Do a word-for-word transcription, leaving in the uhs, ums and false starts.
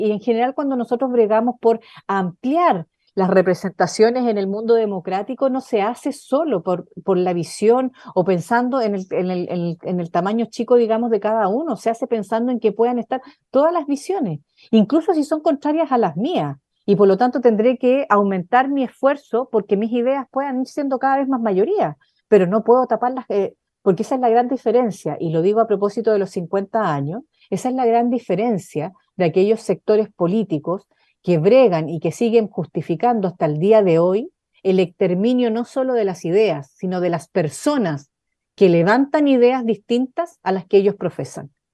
Y en general cuando nosotros bregamos por ampliar las representaciones en el mundo democrático, no se hace solo por, por la visión o pensando en el, en el, en el, en el tamaño chico, digamos, de cada uno, se hace pensando en que puedan estar todas las visiones, incluso si son contrarias a las mías. Y por lo tanto tendré que aumentar mi esfuerzo porque mis ideas puedan ir siendo cada vez más mayoría, pero no puedo taparlas, eh, porque esa es la gran diferencia, y lo digo a propósito de los cincuenta años, esa es la gran diferencia de aquellos sectores políticos que bregan y que siguen justificando hasta el día de hoy el exterminio no solo de las ideas, sino de las personas que levantan ideas distintas a las que ellos profesan.